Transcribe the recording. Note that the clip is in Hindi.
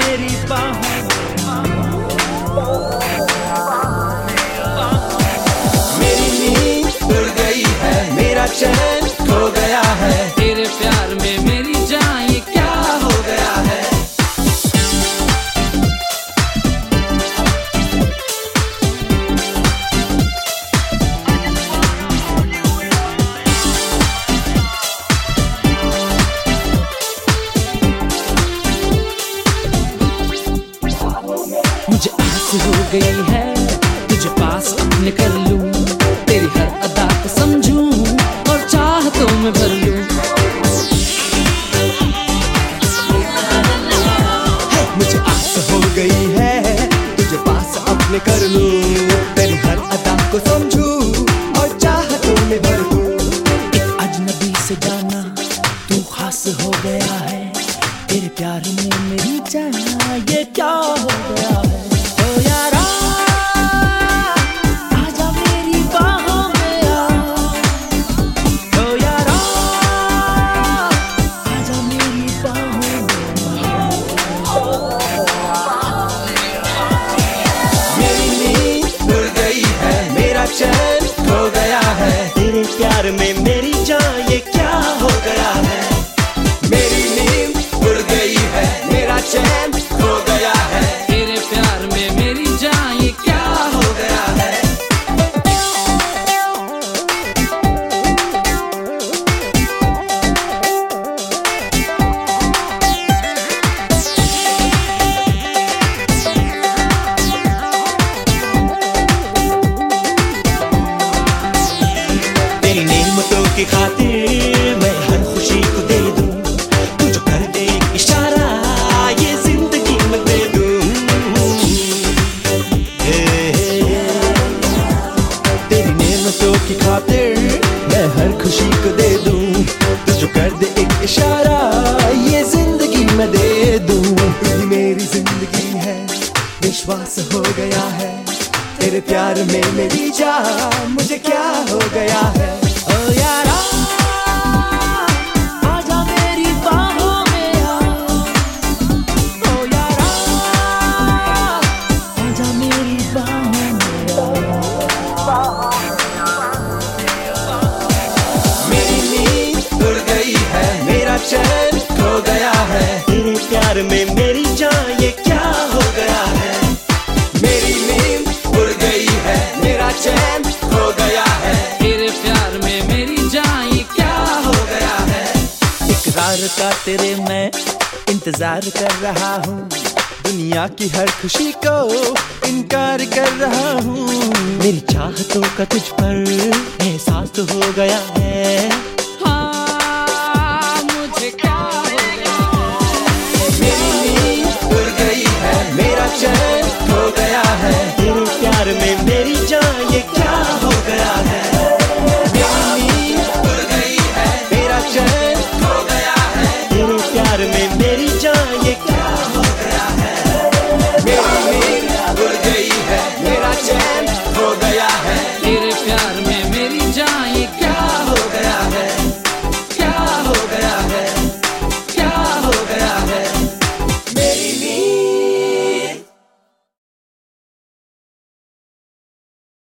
मेरी बाहों मेरी नींद उड़ गई है, मेरा चैन खो गया है, तेरे प्यार में मेरी जान ये क्या हो गया है। मुझे आस हो गई है तुझे पास अपने कर लूं, तेरी हर अदा को समझूं और चाहतों में भर लूं। मुझे आस हो गई है तुझे पास अपने कर लूं, तेरी हर अदा को समझूं और चाहतों में भर दूं। एक अजनबी से जाना तू खास हो गया है, तेरे प्यार में मेरी जान ये क्या हो गया है। ओ यारा आजा मेरी बाहों में आ, ओ यारा आजा मेरी बाहों में मेरी नींद उड़ गई है, मेरा चैन खो गया है, तेरे प्यार में मेरी जान ये क्या हो गया है। मेरी नींद उड़ गई है, मेरा चैन खो गया है, तेरे प्यार में मेरी जान ये क्या हो गया है। तेरी नेमतों की खातिर मैं हर खुशी को दे दूं, तू जो कर दे एक इशारा ये जिंदगी में दे दूं। तेरी नेमतों की खातिर मैं हर खुशी को दे दूं, तू जो कर दे एक इशारा ये जिंदगी में दे दूं। तू ही मेरी जिंदगी है, विश्वास हो गया है, तेरे प्यार में मेरी जान मुझे क्या हो गया है। ओ यारा आजा मेरी बाहों में आ, ओ यारा आजा मेरी बाहों में आ। मेरी नींद उड़ गई है, मेरा चैन खो गया है, तेरे प्यार में मेरी जान ये क्या हो गया है। मेरी नींद उड़ गई है, मेरा चैन खो गया है, तेरे प्यार में मेरी जान ये क्या हो गया है। इकरार का तेरे मैं इंतजार कर रहा हूँ, दुनिया की हर खुशी को इनकार कर रहा हूँ। मेरी चाहतों का तुझ पर एहसास तो हो गया है,